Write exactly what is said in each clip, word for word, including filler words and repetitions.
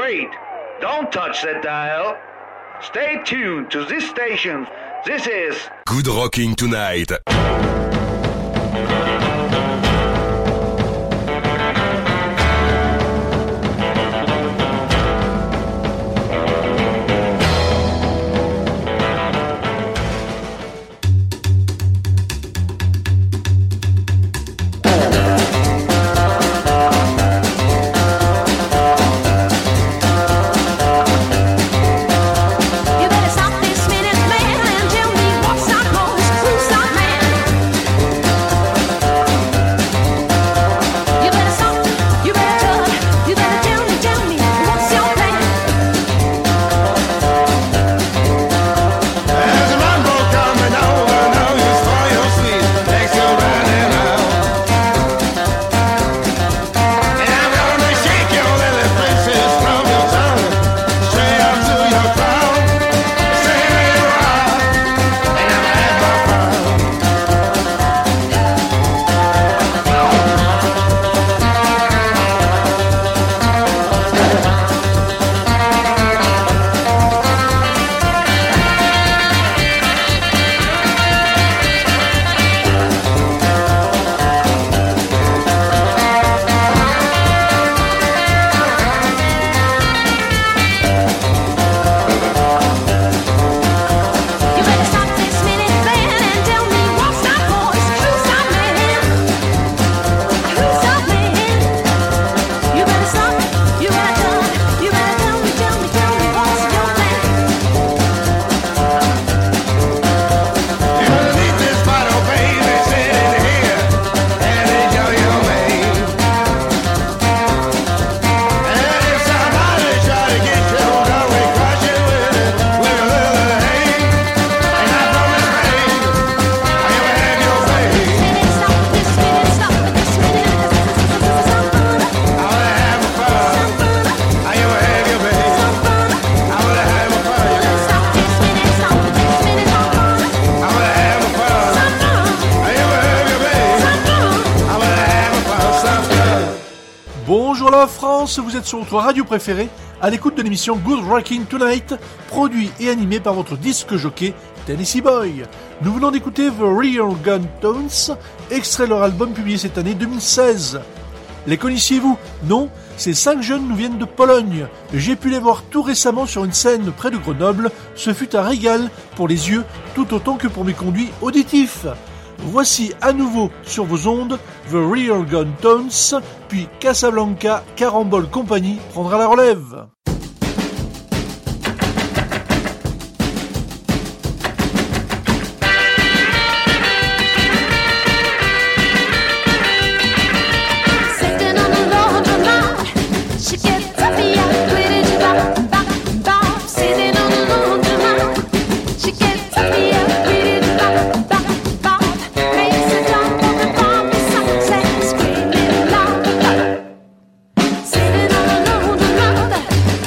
Wait, don't touch that dial. Stay tuned to this station. This is Good Rocking Tonight. Bonjour la France, vous êtes sur votre radio préférée, à l'écoute de l'émission Good Rocking Tonight, produit et animé par votre disque jockey Tennessee Boy. Nous venons d'écouter The Real Gun Tones, extrait de leur album publié cette année deux mille seize. Les connaissiez-vous? Non, ces cinq jeunes nous viennent de Pologne. J'ai pu les voir tout récemment sur une scène près de Grenoble. Ce fut un régal pour les yeux, tout autant que pour mes conduits auditifs. Voici à nouveau sur vos ondes The Real Gun Tones, puis Casablanca Carambole Company prendra la relève. Sitting on the laundromat,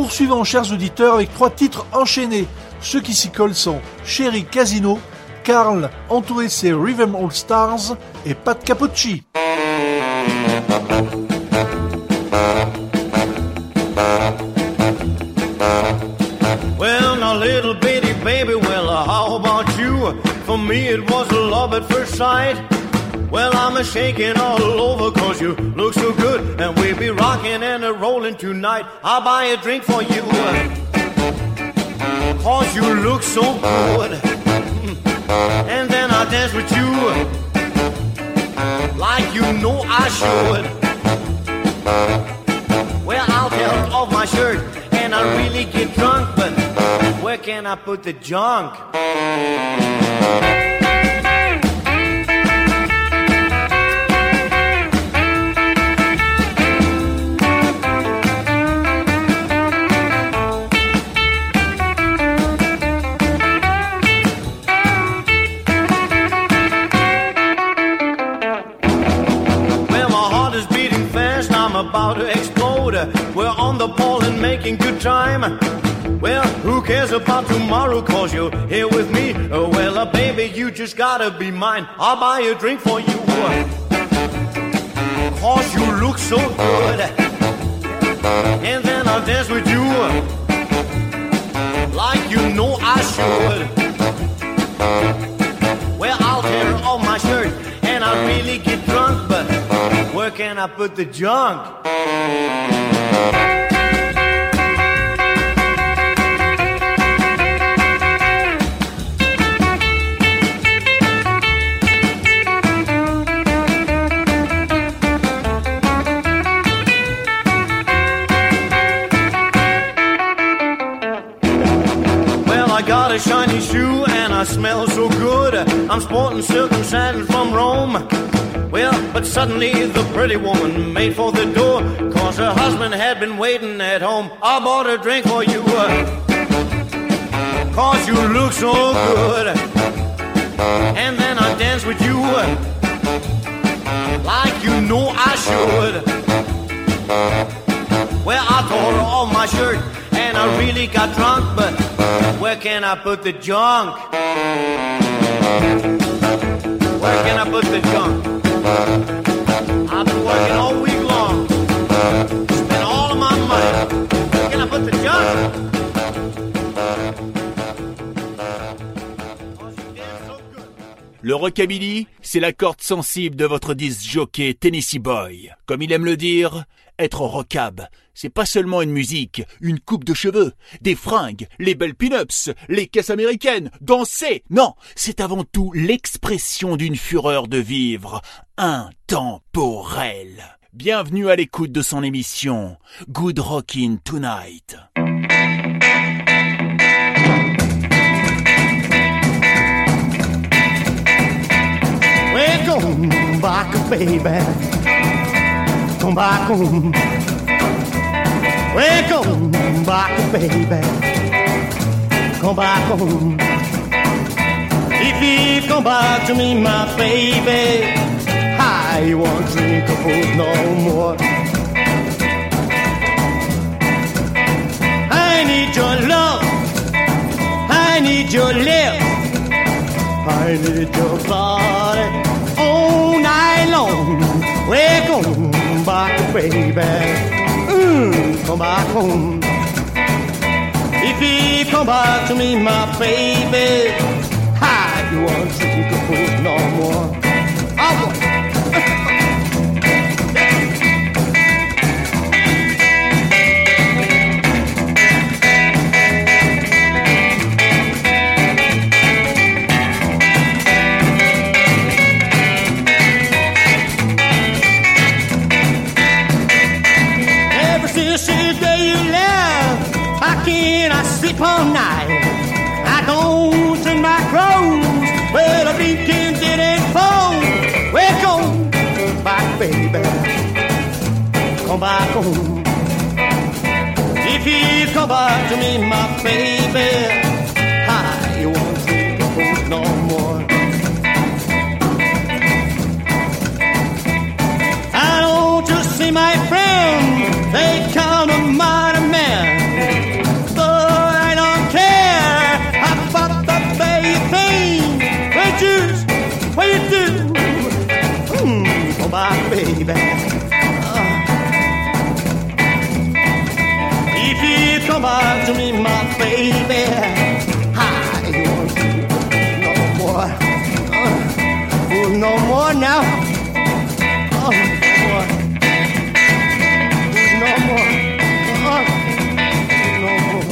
Poursuivons, chers auditeurs, avec trois titres enchaînés. Ceux qui s'y collent sont Chéri Casino, Carl entouré ses Rhythm All Stars et Pat Capocci. Well, now little bitty baby, well, uh, how about you? For me it was a love at first sight. Well, I'm a shaking all over cause you look so good. And we'll be rocking and a rolling tonight. I'll buy a drink for you cause you look so good. And then I'll dance with you like you know I should. Well, I'll tear off my shirt and I really get drunk, but where can I put the junk? Well, my heart is beating fast, I'm about to explode. We're on the pole and making good time. Well, who cares about tomorrow cause you're here with me. Oh, well, uh, baby, you just gotta be mine. I'll buy a drink for you cause you look so good. And then I'll dance with you like you know I should. Well, I'll tear off my shirt and I really get drunk, but where can I put the junk? I got a shiny shoe and I smell so good. I'm sporting silk and satin from Rome. Well, but suddenly the pretty woman made for the door cause her husband had been waiting at home. I bought a drink for you cause you look so good. And then I dance with you like you know I should. Well, I tore off my shirt and I really got drunk, but where can I put the junk? Where can I put the junk? I've been working all week long, spent all of my money. Where can I put the junk? Le rockabilly, c'est la corde sensible de votre disc jockey Tennessee Boy. Comme il aime le dire, être rockab, c'est pas seulement une musique, une coupe de cheveux, des fringues, les belles pin-ups, les caisses américaines, danser. Non, c'est avant tout l'expression d'une fureur de vivre, intemporelle. Bienvenue à l'écoute de son émission Good Rockin' Tonight. Well, come back, baby. Come back home. Well, come back, baby. Come back home. If you come back to me, my baby, I won't drink a fool no more. I need your love. I need your lips. I need your body all night long. Well, come back, baby. Mm, come back home. If you come back to me, my baby, I won't drink a fool no more. I won't. I sleep all night. I don't turn my clothes. Well, the weekend didn't fall. Well, come back, baby. Come back home. If you come back to me, my baby, I won't drink a fool no more. I don't just see my friends. They count a mighty man. come out to me, my baby. Hi, you want to no more? Uh, no more now. Oh, boy. No more. Uh, no more.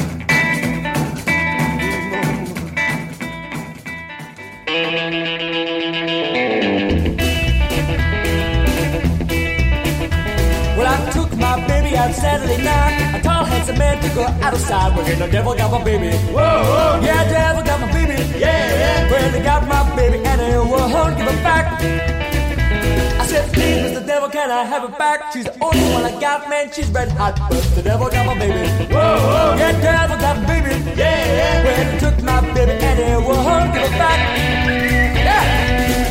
Well, I took my baby out Saturday night. A tall, handsome man took her out of sight. Well, the devil got my baby. Whoa, yeah, devil got my baby. Yeah, yeah. Well, they got my baby and they won't give it back. I said, please, Mister Devil, can I have it back? She's the only one I got, man. She's red hot, but the devil got my baby. Whoa, yeah, devil got my baby. Yeah, yeah. Well, they took my baby and they won't give it back. Yeah.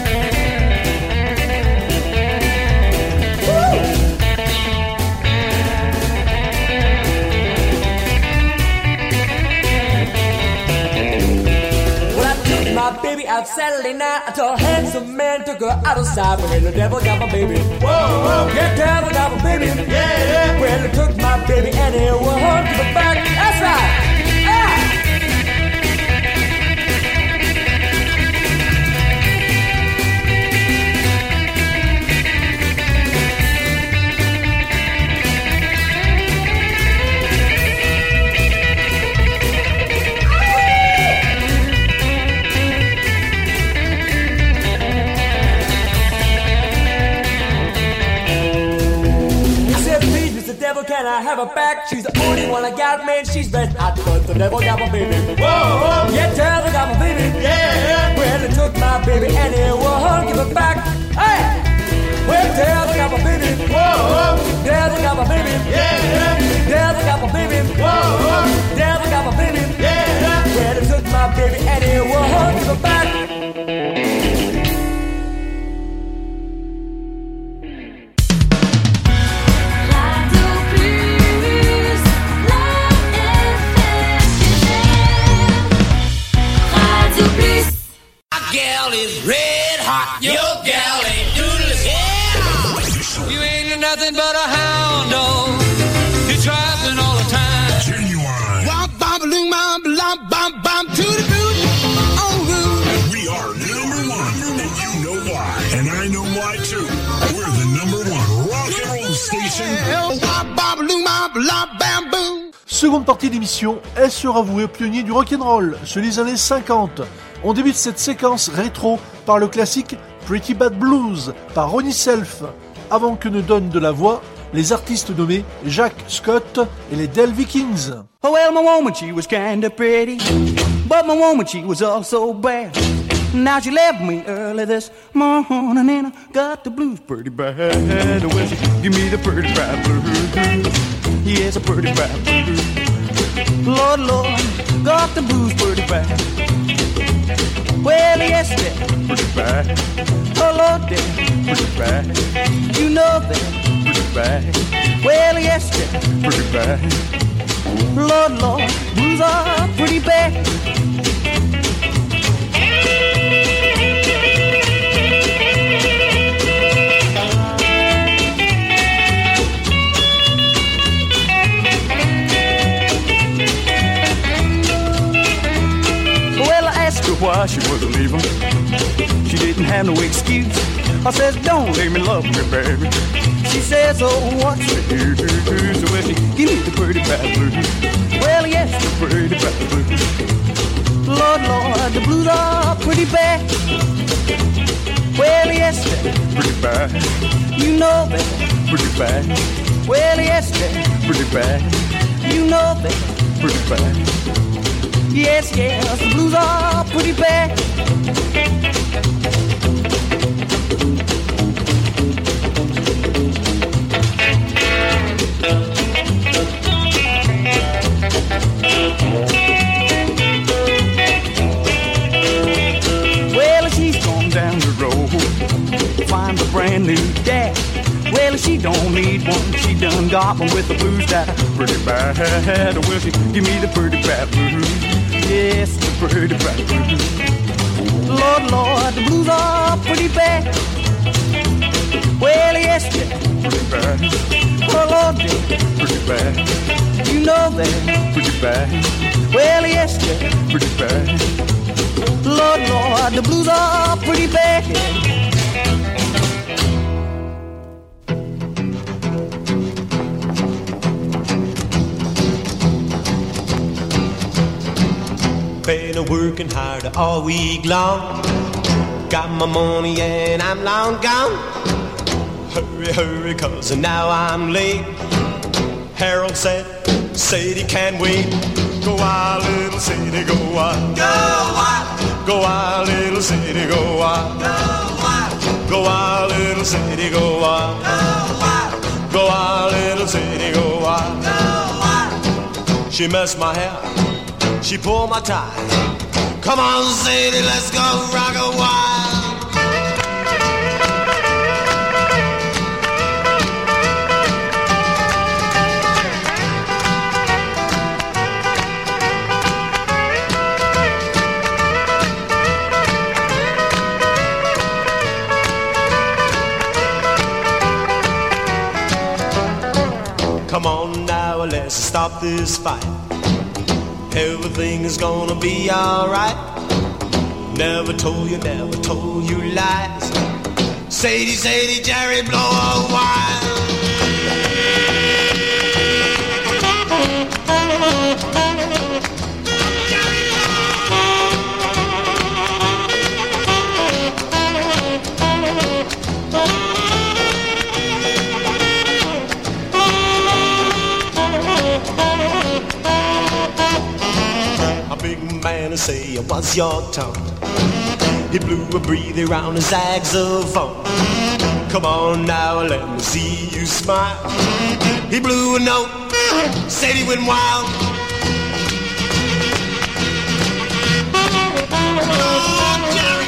My baby out Saturday night. A tall, handsome man took her out of sight. Well, the devil got my baby. Whoa, whoa, yeah, devil got my baby. Yeah, yeah. Well, he took my baby and he won't give it back. That's right. Yeah. Can I have her back? She's the only one I got, man. She's best hot, but the devil got my baby. Whoa, whoa, yeah, devil got my baby. Yeah, yeah. Well, he took my baby and he won't give it back. Hey, well, devil got my baby. Whoa, whoa, devil got my baby. Yeah, yeah. Devil got my baby. Whoa, whoa, devil got my baby. Yeah, yeah. Well, he took my baby and he won't give it back. Is red hot. Your gal ain't doodles. Yeah. You ain't nothing but a hound dog. You're traveling all the time. Genuine. Womp bom loom bom bom bom bom to the boot. Oh, we are number one, and you know why. And I know why too. We're the number one rock and roll station. Womp bom loom bom bom bam boom. Seconde partie d'émission, elle sera vouée aux pionniers du rock'n'roll, ceux des années cinquante. On débute cette séquence rétro par le classique Pretty Bad Blues par Ronnie Self, avant que ne donnent de la voix les artistes nommés Jack Scott et les Del Vikings. Oh well, my woman, she was kinda pretty, but my woman, she was also bad. Now she left me early this morning and I got the blues pretty bad. Well, she give me the pretty bad blues. Yes, a pretty bad blues. Lord, Lord, got the blues pretty bad. Well, yes, they're pretty bad. Oh, Lord, they're pretty bad. You know they're pretty bad. Well, yes, they're pretty bad. Lord, Lord, blues are pretty bad. Why she wasn't leaving. She didn't have no excuse. I says, don't leave me, love me, baby. She says, oh, what's the use? So well, she give me the pretty bad blues. Well, yes, the pretty bad blues. Lord, Lord, the blues are pretty bad. Well, yes, they're pretty bad. You know they're pretty bad. Well, yes, they're pretty bad. You know they're pretty bad. Yes, yes, the blues are pretty bad. Well, she's gone down the road, find a brand new dad. Well, she don't need one, she done got one with the blues that are pretty bad. Well, she give me the pretty bad blues. Yes, the pretty bad blues. Lord, Lord, the blues are pretty bad. Well, yes, they're pretty bad. Oh, Lord, they're pretty bad. You know they're pretty bad. Well, yes, they're pretty bad. Lord, Lord, the blues are pretty bad. Been working hard all week long. Got my money and I'm long gone. Hurry, hurry, cause now I'm late. Harold said, Sadie can't wait. Go out, little Sadie, go out. Go out. Go out, little Sadie, go out. Go out. Go out, little Sadie, go out. Go out. Go out, little Sadie, go out. Go out. She messed my hair. She pulled my tie. Come on, Sadie, let's go rock a while. Come on now, let's stop this fight. Everything is gonna be alright. Never told you, never told you lies. Sadie, Sadie, Jerry, blow a while. Man, say, what's your tongue? He blew a breather around his saxophone. Come on now, let me see you smile. He blew a note, said he went wild. Oh, Jerry.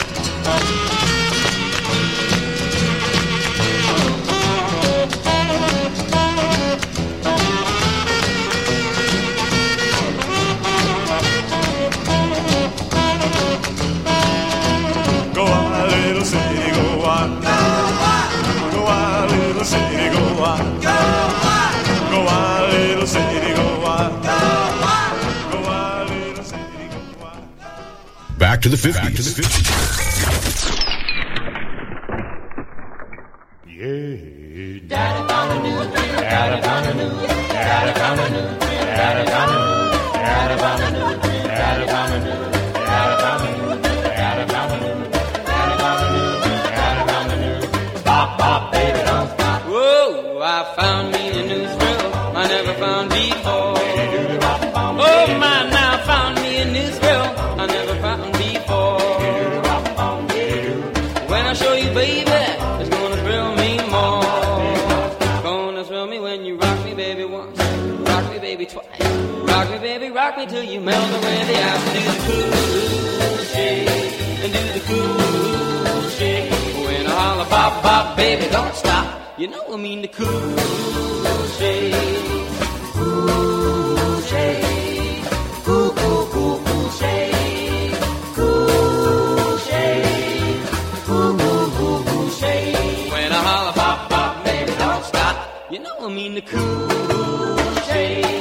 Back to the fifties. Yeah. Daddy found a new thing. Daddy found a new thing. Daddy found a new thing. Daddy found a new thing. Daddy found a new thing. Daddy found a new thing. Daddy found a new thing. Daddy found a new thing. Daddy found a new thing. Daddy found a new thing. Bop, bop, baby, don't stop. Whoa, I found me a new thrill I never found before. Oh, my, now I found me a new thrill I never found before. When I show you, baby, it's gonna thrill me more. Gonna thrill me when you rock me, baby, once. Rock me, baby, twice. Rock me, baby, rock me till you melt away the ice. Do the cool shake and do the cool shake. When I holler, pop, pop, baby, don't stop. You know I mean the cool shake. Cool shake. Cool, cool, cool, cool shake. Cool shake. Cool, cool, cool, cool shake. When I holler, pop, pop, baby, don't stop. You know I mean the cool shake.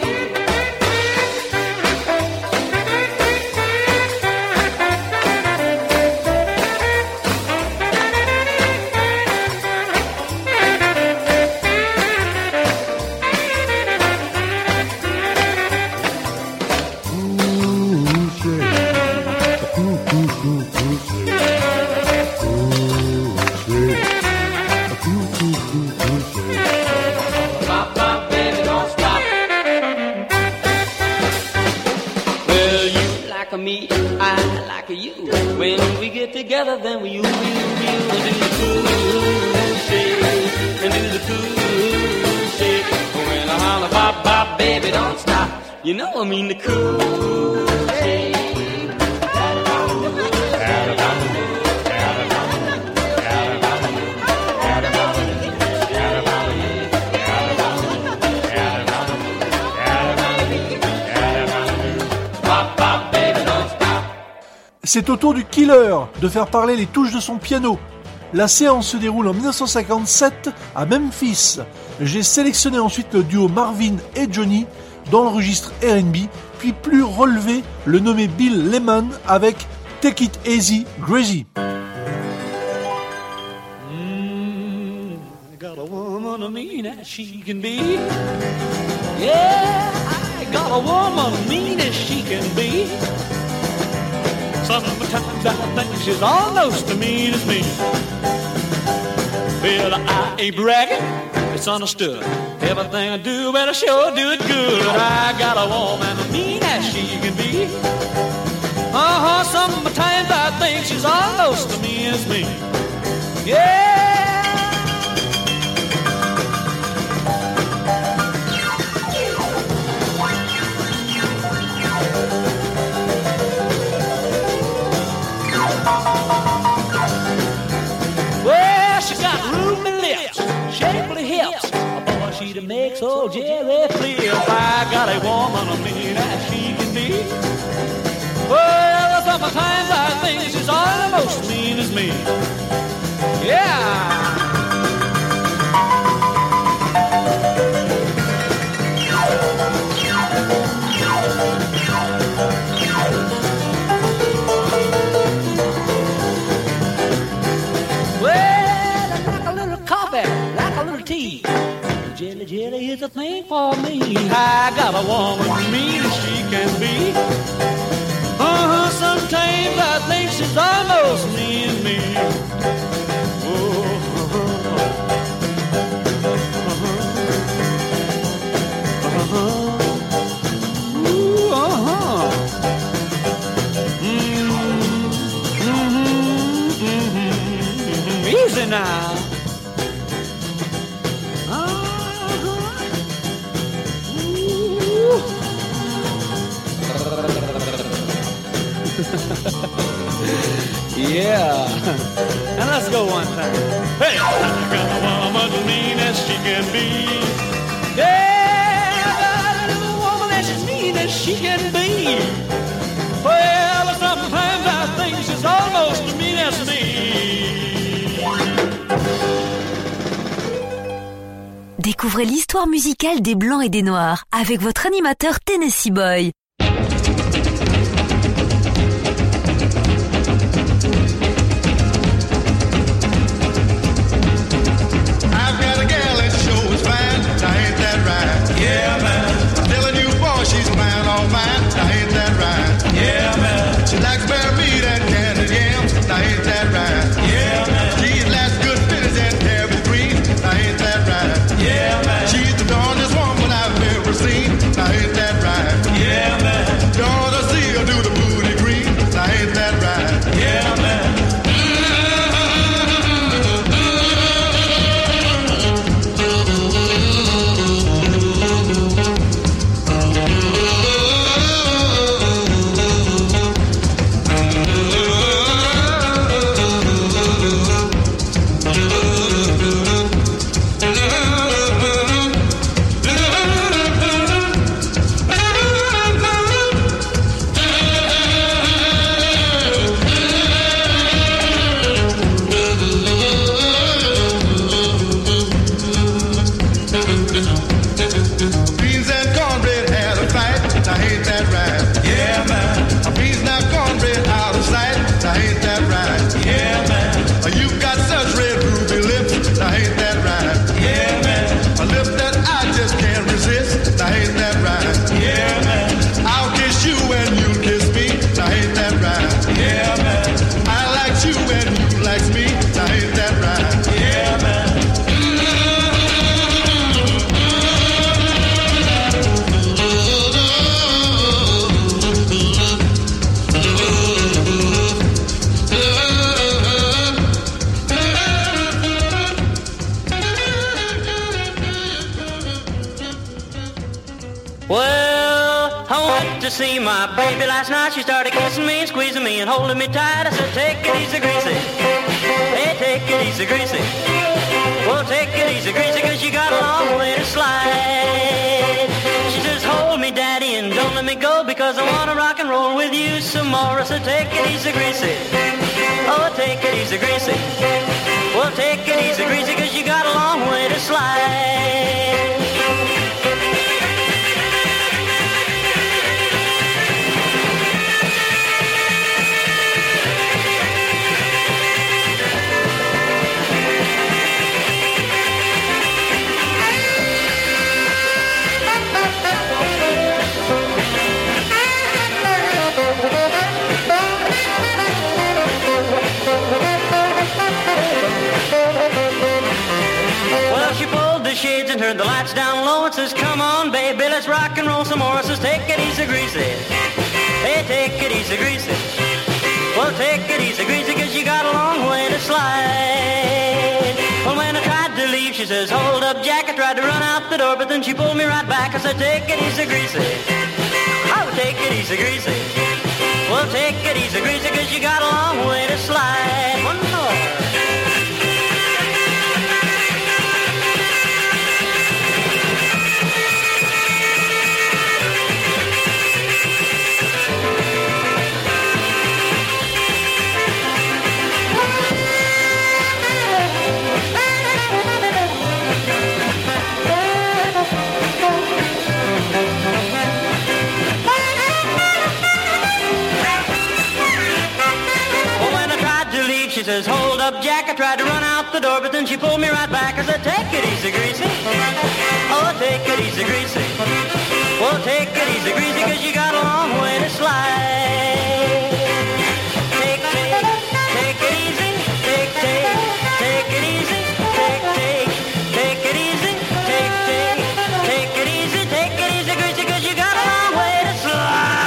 Me, I like you. When we get together, then we you, you, you, and do the cool shake, and do the cool shake. When I holler, pop, pop, baby, don't stop. You know I mean the cool shake. C'est au tour du Killer de faire parler les touches de son piano. La séance se déroule en dix-neuf cent cinquante-sept à Memphis. J'ai sélectionné ensuite le duo Marvin et Johnny dans le registre R and B, puis plus relevé le nommé Bill Lemon avec Take It Easy, Greasy. Mm, I got a woman mean as she can be. Yeah, I got a woman mean as she can be. Sometimes I think she's almost as mean as me. Well, I ain't bragging, it's understood. Everything I do, but I sure do it good. I got a woman mean as she can be. Uh-huh, sometimes I think she's almost as mean as me. Yeah. Well, she got roomy lips, shapely hips, a boy she to make so Jerry flip. I got a woman I mean as she can be. Well, sometimes I think she's almost as mean as me. Yeah. Jelly, jelly is a thing for me. I got a woman mean as she can be. Uh-huh, sometimes I think she's almost mean as me. Oh, uh-huh, uh-huh, ooh, uh-huh. Mm-hmm, mm-hmm, mm-hmm. Easy now. Yeah. And let's go one time. Hey, I got a woman as mean as she can be. Yeah, I got a little woman as mean as she can be. Well, sometimes I think she's almost as mean as me. Découvrez l'histoire musicale des Blancs et des Noirs avec votre animateur Tennessee Boy. See my baby last night, she started kissing me and squeezing me and holding me tight. I said, take it easy, greasy. Hey, take it easy, greasy. Well, take it easy, greasy, cause you got a long way to slide. She says, hold me, daddy, and don't let me go, because I wanna rock and roll with you some more. I said, take it easy, greasy. Oh, take it easy, greasy. Well, take it easy, greasy, cause you got a long way to slide. and turned the lights down low and says, come on, baby, let's rock and roll some more. Says, take it easy, greasy. Hey, take it easy, greasy. Well, take it easy, greasy, cause you got a long way to slide. Well, when I tried to leave, she says, hold up, Jack. I tried to run out the door, but then she pulled me right back. I said, take it easy, greasy. Oh, take it easy, greasy. Well, take it easy, greasy, cause you got a long way to slide. One more. She says, hold up, Jack. I tried to run out the door, but then she pulled me right back. I said, take it easy, greasy. Oh, take it easy, greasy. Well, take it easy, greasy, cause you got a long way to slide. Take, take, take it easy. Take, take, take it easy. Take, take, take it easy. Take, take, take it easy. Take it easy, greasy, cause you got a long way to slide.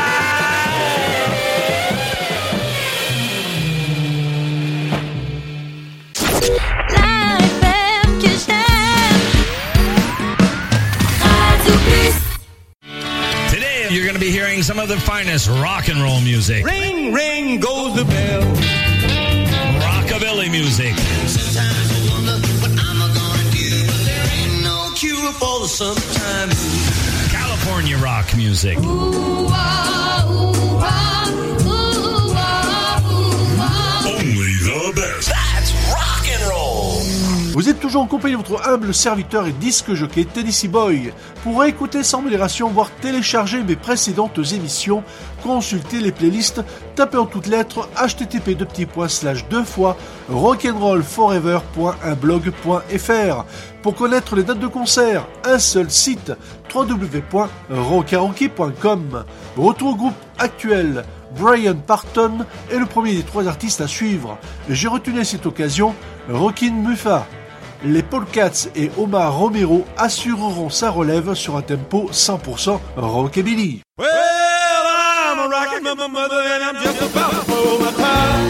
You're going to be hearing some of the finest rock and roll music. Ring, ring goes the bell. Rockabilly music. Sometimes I wonder what I'm gonna do, but there ain't no cure for the summertime. California rock music. Ooh, ah, ooh, ah, ooh, ah, ooh, ah. Only the best. That's rock and roll. Vous êtes toujours en compagnie de votre humble serviteur et disque jockey Tennessee Boy. Pour écouter sans modération, voire télécharger mes précédentes émissions, consultez les playlists, tapez en toutes lettres h t t p deux petits points slash deux fois rock'n'rollforever point un blog point f r. Pour connaître les dates de concert, un seul site w w w point rockaroke point com. Retour au groupe actuel. Brian Parton est le premier des trois artistes à suivre. J'ai retenu à cette occasion Rockin' Muffa. Les Polecats et Omar Romero assureront sa relève sur un tempo cent pour cent rockabilly. Well, I'm a rockin' mama mother and I'm just about to blow my top.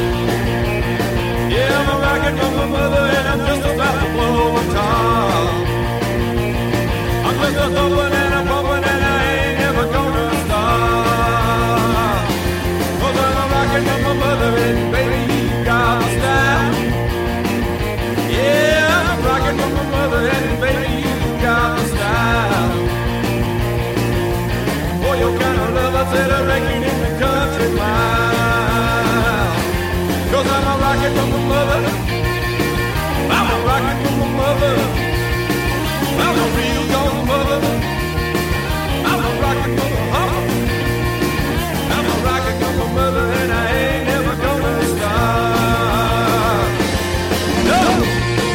Yeah, I'm a rockin' mama mother and I'm just about to blow my top. I'm just a thumpin' and a bumpin' and I ain't never gonna stop. 'Cause I'm a rockin' mama mother and baby you got style. Yeah, I'm rockin' with my mother and baby you got the style. For your kind of love I said I reckon in the country mile. 'Cause I'm a rockin' with my mother. I'm a rockin' with my mother. I'm a real dog mother. I'm a rockin' with my mama. I'm a rockin' with my mother and I ain't never gonna stop. No!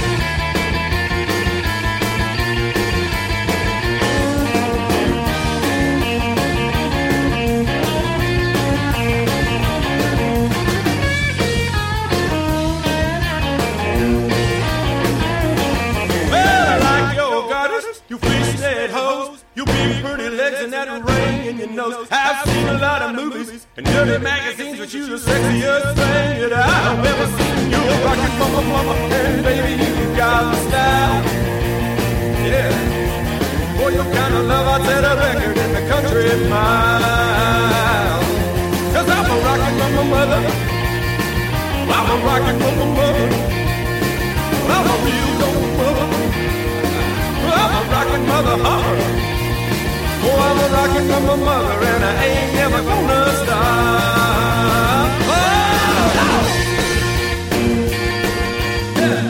And that ring in your nose. I've seen a lot of movies and dirty magazines, but you the sexiest thing that I've ever seen. You're a rockin' mama, mama, and baby, you got the style. Yeah, for your kind of love, I'd set a record in the country mile. 'Cause I'm a rockin' mama, mother. I'm a rockin' mama, mother. I'm a real dope mother. I'm a rockin' mother, huh? Oh, I'm a rockin' from my mother and I ain't never gonna stop. Oh, oh. Yeah.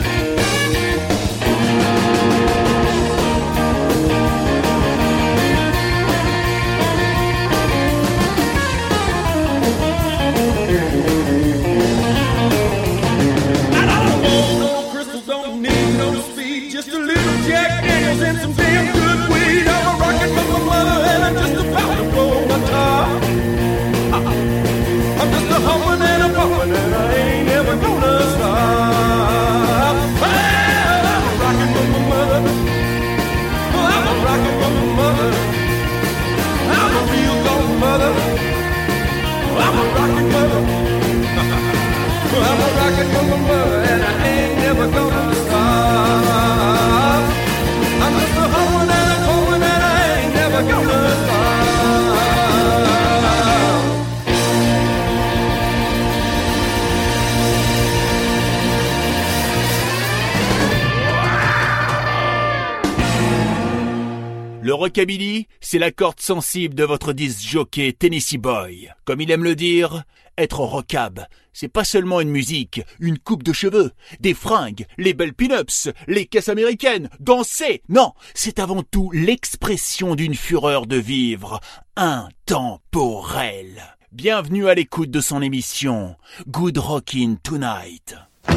I don't want no crystals, don't need no speed, just a little Jack Daniels and some damn good weed. I'm a rockin' from my mother and I'm just about to blow my top. Le rockabilly, c'est la corde sensible de votre disc jockey Tennessee Boy. Comme il aime le dire, être rockab, c'est pas seulement une musique, une coupe de cheveux, des fringues, les belles pin-ups, les caisses américaines, danser. Non, c'est avant tout l'expression d'une fureur de vivre intemporelle. Bienvenue à l'écoute de son émission Good Rockin' Tonight.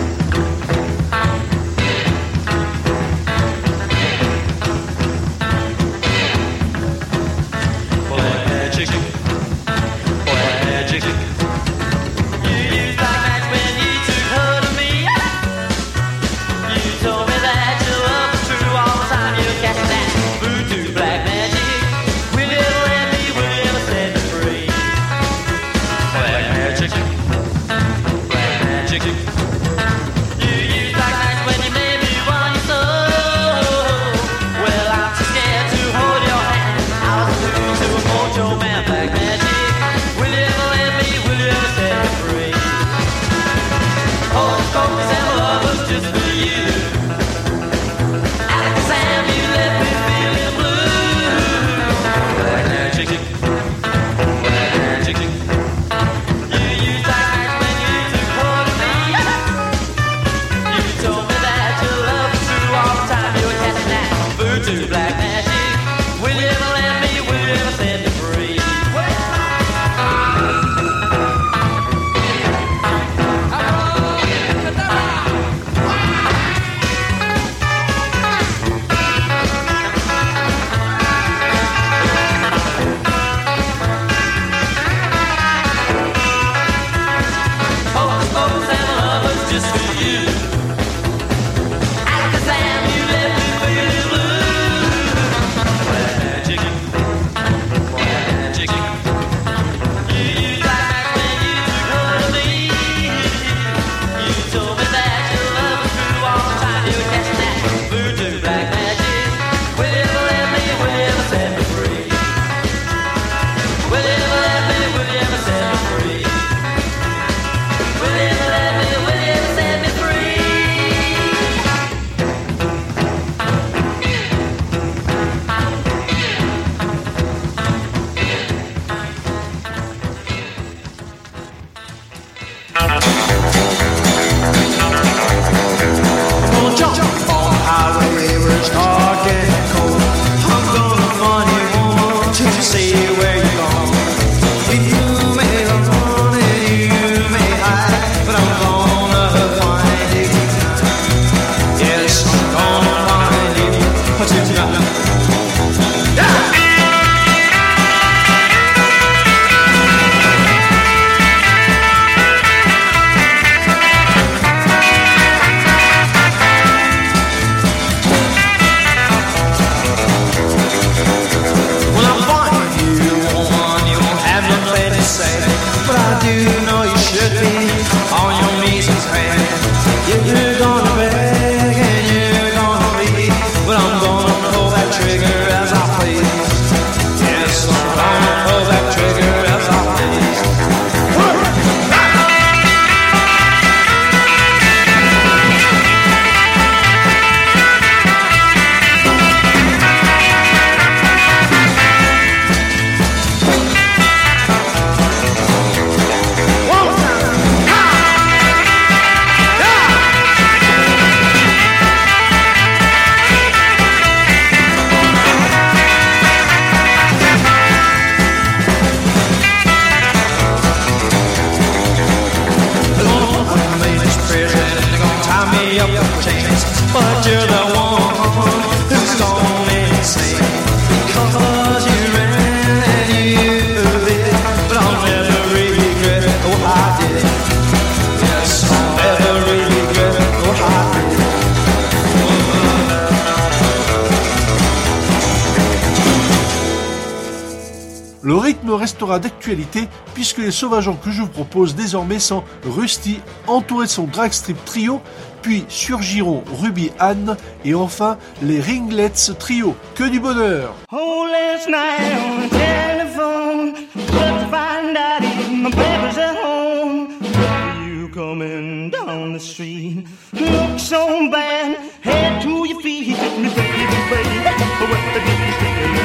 Le rythme restera d'actualité puisque les sauvageons que je vous propose désormais sont Rusty, entouré de son drag strip trio, puis surgiront Ruby Ann et enfin les Ringlets Trio. Que du bonheur! Oh, last night on the telephone, but to find out if my baby's at home. You coming down the street, look so bad, head to your feet, me baby, baby, what the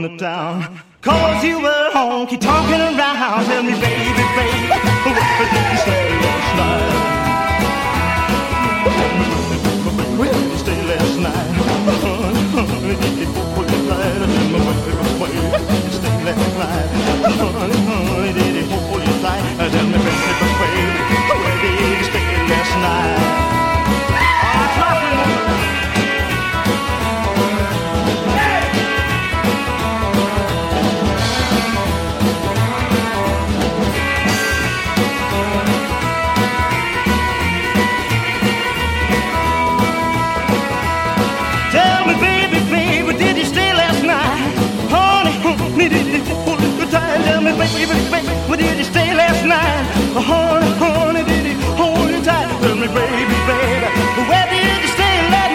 on the town. Cause you were home, keep talking around. Tell me, baby, baby, what did you say last night? Where did you stay last night? Honey, did you hold you tight? Tell me, baby, where did you stay last night? Honey, honey, did you hold you tight? Tell me, baby, where did you stay last night? Baby, baby, where did you stay last night? Oh, honey, honey, did he hold you tight? Tell me, baby, baby, where did you stay last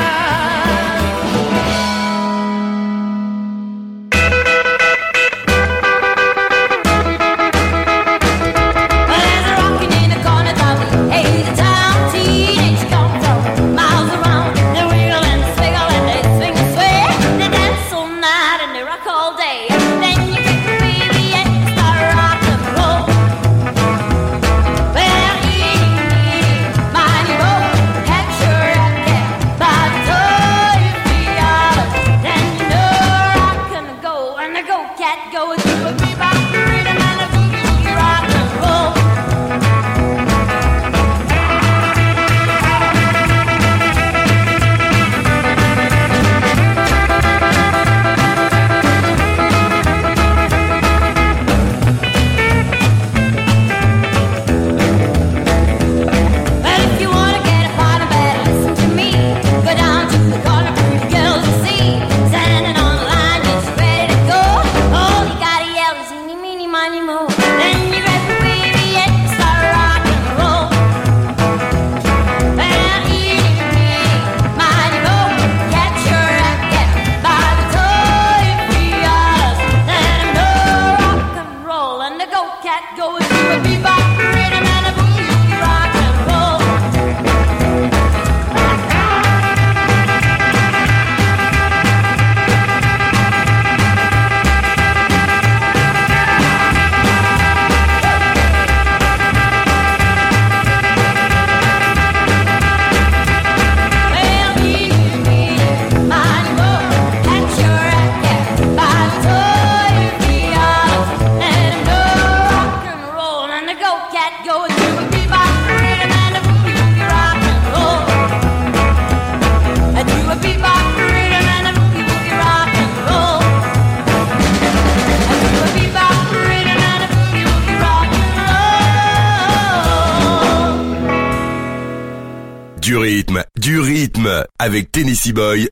Well, there's a rockin' in the corner of the hazy town. Teenage come from miles around. They wiggle and swiggle and they swing and sway. They dance all night and they rock all day. Then you get the baby and rock and roll. Well, Du rythme, du rythme, avec Tennessee Boy.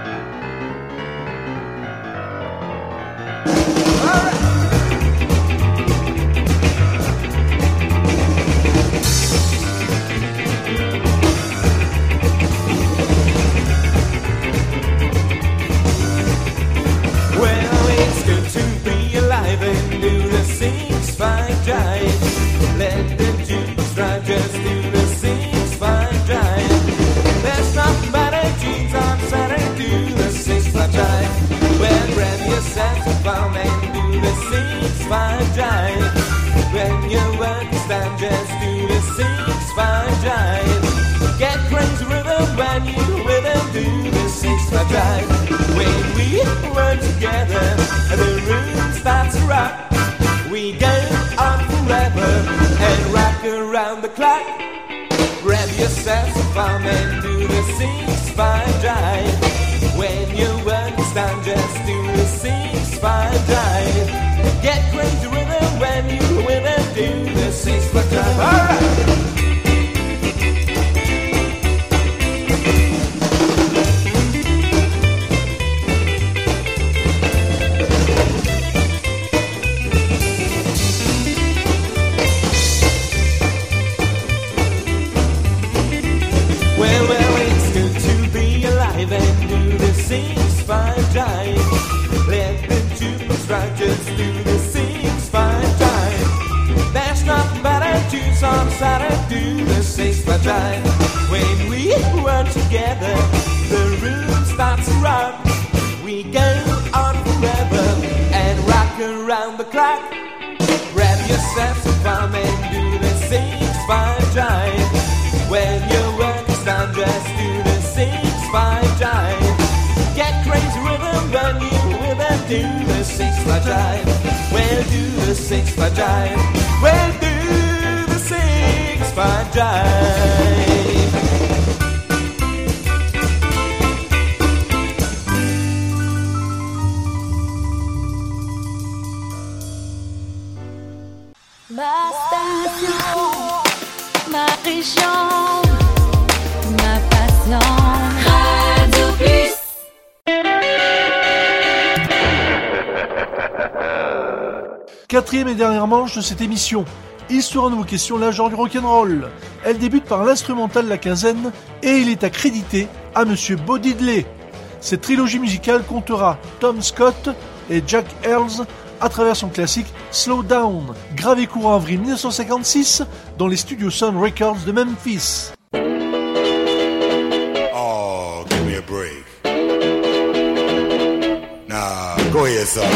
When you understand, just do the six five drive. Get crazy rhythm when you rhythm do the six five drive. When we work together, the room starts to rock. We go on forever and rock around the clock. Grab your saxophone and do the six five drive. When you understand, just do the six five drive. Get crazy rhythm when you win and do the six five drive. All right. Well, well, it's good to be alive and do the six five drive. Let the jukebox strike, just do the six five drive. There's nothing better to some Saturday, do the six five drive. When we work together, the room starts to rock. We go on forever around the clock. Grab yourself some fun and do the six five jive. When your work is done, just do the six five jive. Get crazy rhythm, run you with and do the six five jive. Well, do the six five jive. Well, do the six five jive. Ma station, ma région, ma passion. Radio Plus. Quatrième et dernière manche de cette émission. Histoire de vos questions, la genre du rock'n'roll. Elle débute par l'instrumental La Quinzaine et il est accrédité à Monsieur Bo Diddley. Cette trilogie musicale comptera Tom Scott et Jack Earls à travers son classique Slow Down, gravé courant en avril dix-neuf cent cinquante-six dans les studios Sun Records de Memphis. Oh, give me a break. Nah, go ahead, son.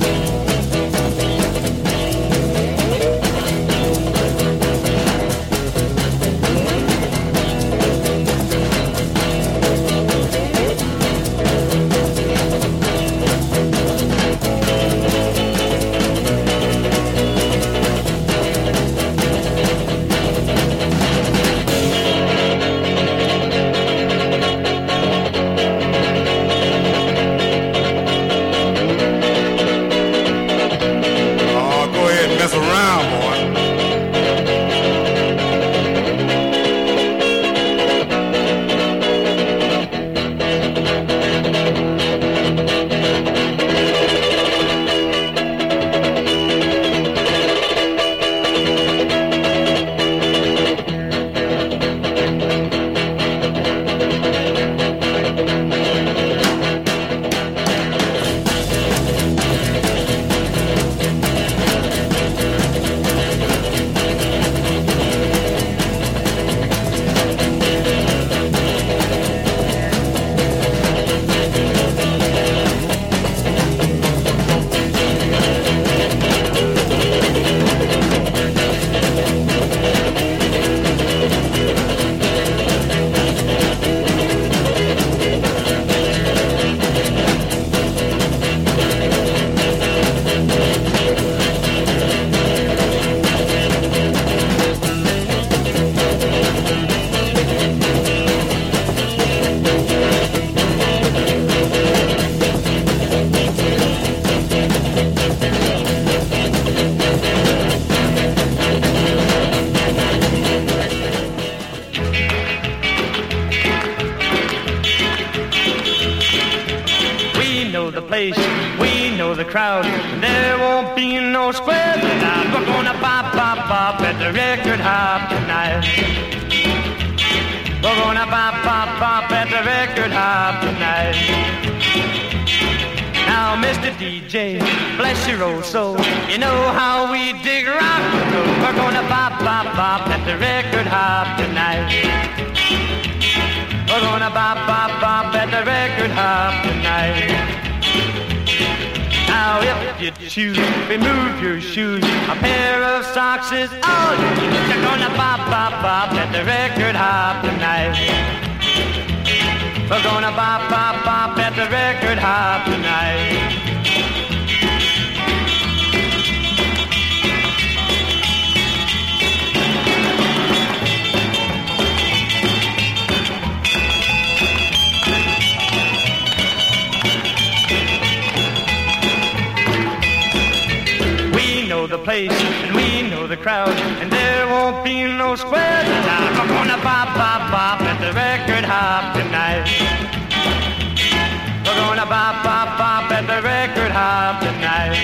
We know the crowd. There won't be no squares allowed. We're gonna pop, pop, pop at the record hop tonight. We're gonna pop, pop, pop at the record hop tonight. Now, Mister D J, bless your old soul. You know how we dig rock and roll. We're gonna pop, pop, pop at the record hop tonight. We're gonna pop, pop, pop at the record hop tonight. Now if you choose, remove your shoes. A pair of socks is all you need. You're gonna pop, pop, pop at the record hop tonight. We're gonna pop, pop, pop at the record hop tonight. The place and we know the crowd, and there won't be no squares allowed. We're gonna pop, pop, pop at the record hop tonight. We're gonna pop, pop, pop at the record hop tonight.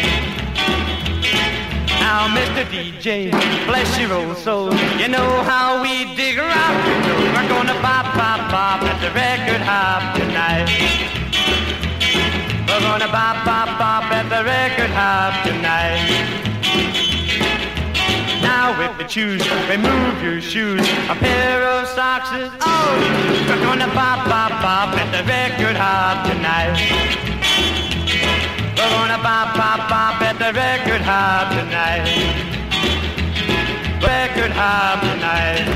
Now, Mister D J, bless your old soul. You know how we dig rock and roll. We're gonna pop, pop, pop at the record hop tonight. We're gonna pop, pop, pop at the record hop tonight. Now if you choose, remove your shoes. A pair of socks is all you need. We're gonna pop, pop, pop at the record hop tonight. We're gonna pop, pop, pop at the record record hop tonight. Record hop tonight.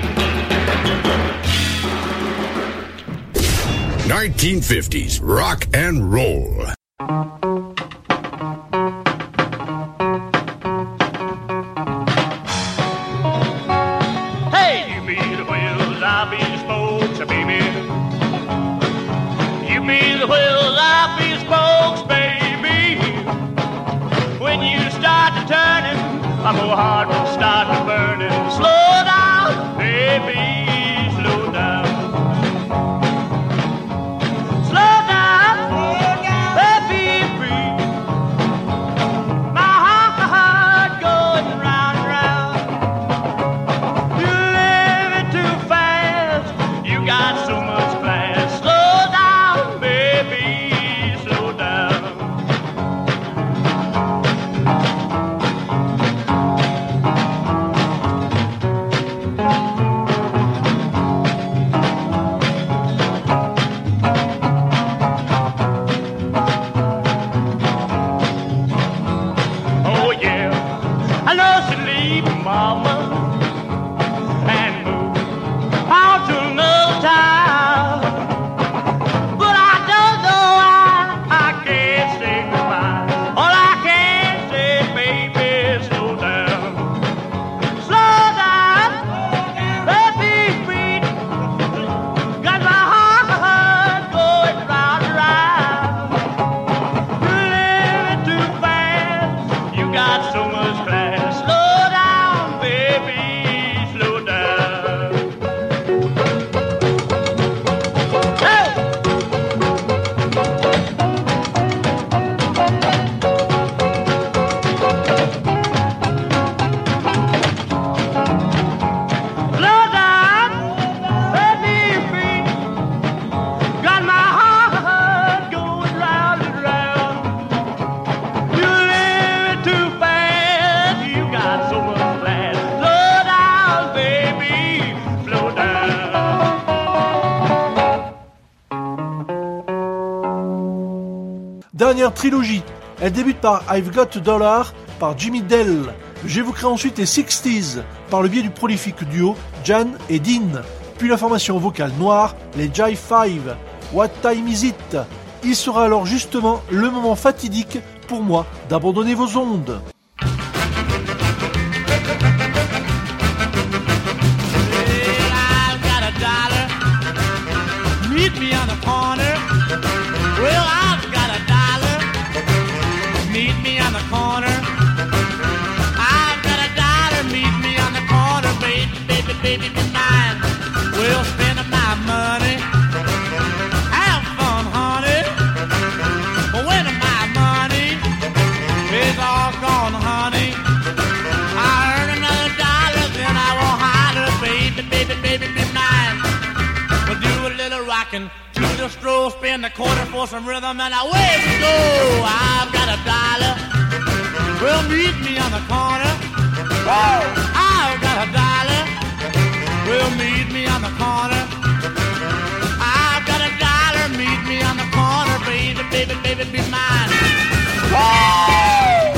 nineteen fifties rock and roll. Hey, you be the wheels, I'll be the spokes, baby. You be the wheels, I'll be the spokes, baby. When you start to turning, my whole heart will start to burning. Slow down, baby, slow down. Slow down, baby, breathe. My heart, my heart going round and round. You living too fast, you got so much class. Slow down, baby, slow down. Oh yeah, I know she leave mama and move out to another town, but I don't know why I can't say goodbye. All I can say, baby, slow down, slow down, baby, breathe. Got my heart, my heart going round and round. You're living too fast, you got so much class. Slow down, baby, slow down. Hey! Slow down, baby, breathe. Got my heart going round and round. You live too fast, you got so much class. Slow down, baby, slow down. Dernière trilogie. Elle débute par I've Got a Dollar par Jimmy Dell. J'évoquerai ensuite les sixties par le biais du prolifique duo Jan et Dean. Puis la formation vocale noire, les Jive Five. What Time Is It? Il sera alors justement le moment fatidique pour moi d'abandonner vos ondes. I've got a dollar. Meet me on the corner. Well, I've got a dollar. Meet me on the corner. I've got a dollar. Meet me on the corner, baby, baby, baby, be mine. We'll spend my money. Have fun, honey. But when my money is all gone, honey, I earn another dollar, then I will holler, baby, baby, baby, be mine. We'll do a little rockin', to the stroll, spin the quarter for some rhythm, and away we go. I've got a dollar. Well, meet me on the corner. Whoa! I've got a dollar. Well, meet me on the corner. I've got a dollar. Meet me on the corner, baby, baby, baby, be mine. Whoa!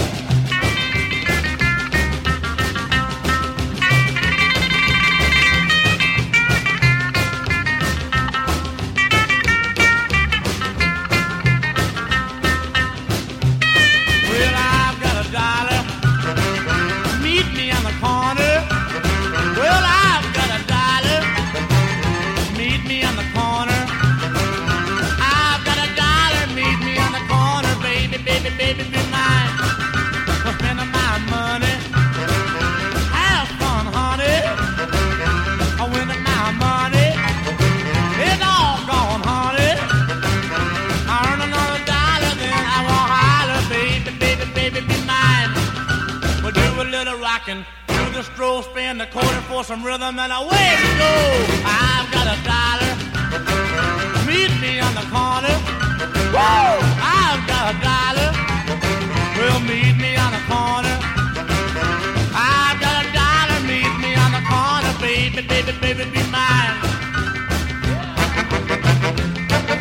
Well, I've got a dollar. Meet me on the corner. Well, I've got a dollar. Meet me on the corner. I've got a dollar. Meet me on the corner, baby, baby, baby, be mine. For spending my money. Have fun, honey. I win my money. It's all gone, honey. I earn another dollar, then I will holler, baby, baby, baby, be mine. We'll do a little rockin', do the stroll, spin the quarter for some rhythm, and away we go. I've got a dollar. Meet me on the corner. Whoa! I've got a dollar. Well, meet me on the corner. I've got a dollar. Meet me on the corner, baby, baby, baby, be mine.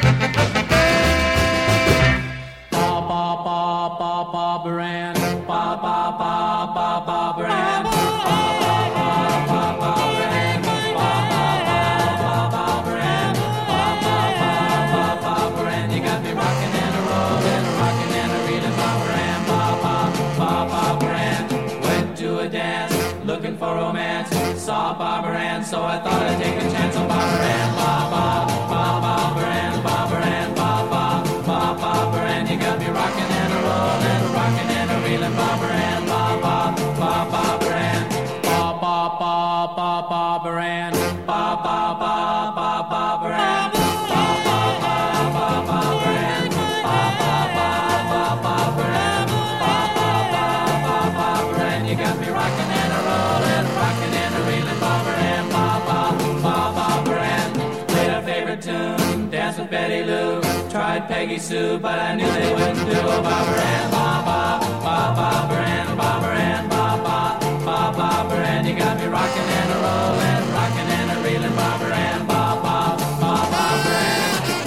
Ba ba ba ba ba Baran, ba for romance. Saw Barbara Ann, so I thought I'd take a chance on Barbara Ann. Ba ba ba Barbara Ann, Barbara Ann, ba ba ba Barbara Ann. You got me rocking and a rolling, rocking and a reeling, Barbara Ann. Ba ba ba Barbara Ann, ba ba ba ba Barbara Ann, ba ba ba ba Barbara Ann, ba ba ba ba Barbara Ann, ba ba ba ba Barbara Ann, ba ba ba ba Barbara Ann. You got me rocking and a rolling, rocking and a reeling, Barbara Ann. Ba ba ba Barbara Ann. Played her favorite tune, danced with Betty Lou. Tried Peggy Sue, but I knew they wouldn't do. Oh, Barbara Ann, ba ba ba Barbara Ann, Barbara Ann, ba ba ba Barbara Ann. You got me rocking and a rolling, rocking and a reeling, Barbara Ann. Ba ba ba Barbara Ann.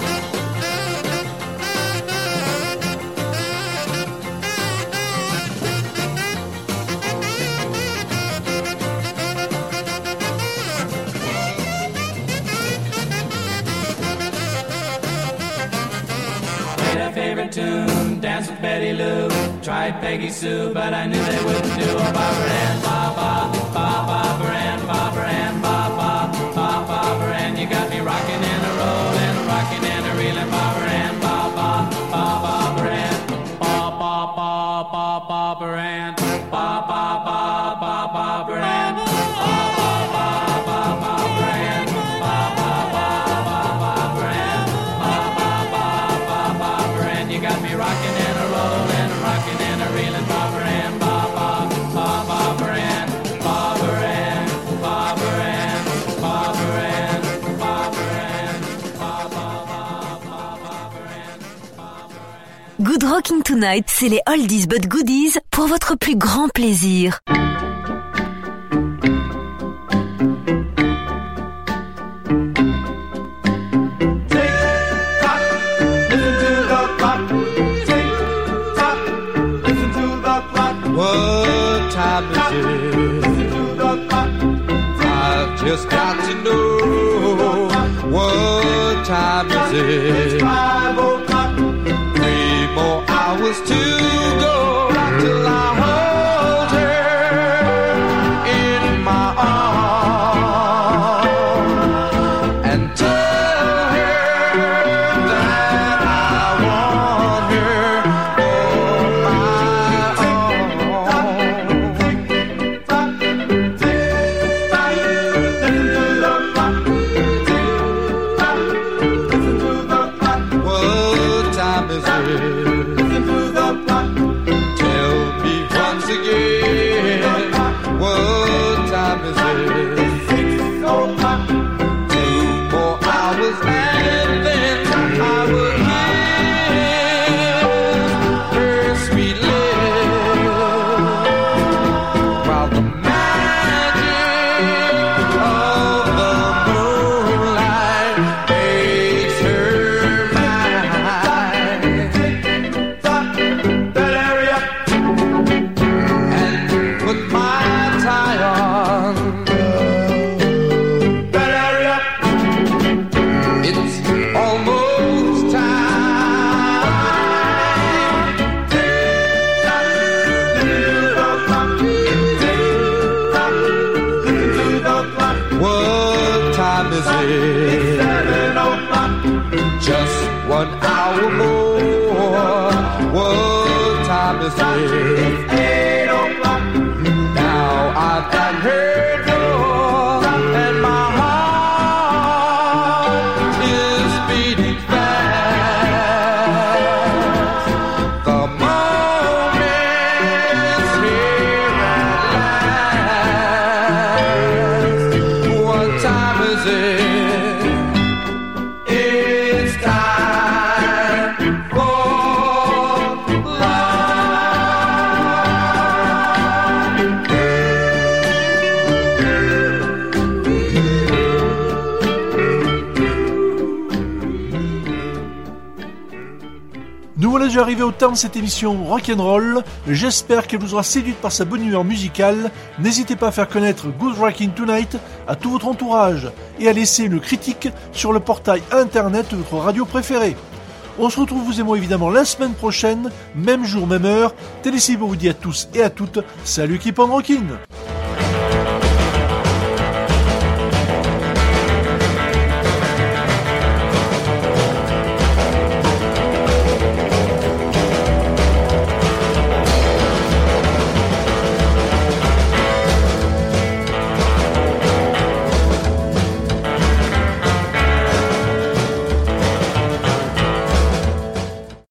Favorite tune, dance with Betty Lou. Tried Peggy Sue, but I knew they wouldn't do. Oh, Barbara Ann, ba ba ba Barbara Ann, Barbara Ann, ba ba ba Barbara Ann. You got me rocking and a rolling, rocking and a reeling, Barbara Ann. Ba ba ba Barbara Ann, ba ba ba ba Barbara Ann, ba ba ba ba Barbara Ann, ba ba ba ba Barbara Ann, ba ba ba ba Barbara Ann, ba ba ba ba Barbara Ann. You got me rocking and a rolling, rocking and a reeling, Barbara Ann. Ba ba ba Barbara Ann, Barbara Ann, Barbara Ann, Barbara Ann, Barbara Ann, ba ba ba ba Barbara Ann. Good Rocking Tonight, c'est les oldies but goodies pour votre plus grand plaisir. What time is it? I've just got to know. What time is it? Three more hours to go till I hold her in my arms and tell her that I want her for my own. What time is it? Tell me once again. What time is it? Two more hours and then I will kiss her sweet lips while the magic of the moonlight makes her mine. That area and put my tie on. That area, it's almost time. What time is it? Just one hour more. What time is it? Now I'm at her door and my heart is beating fast. The moment's here at last. What time is it? It's time for love. Nous voilà déjà arrivés au terme de cette émission Rock'n'Roll. J'espère qu'elle vous aura séduite par sa bonne humeur musicale. N'hésitez pas à faire connaître Good Rocking Tonight à tout votre entourage et à laisser une critique sur le portail internet de votre radio préférée. On se retrouve, vous et moi évidemment, la semaine prochaine, même jour, même heure. Tennessee vous dit à tous et à toutes, salut Keep on Rockin'.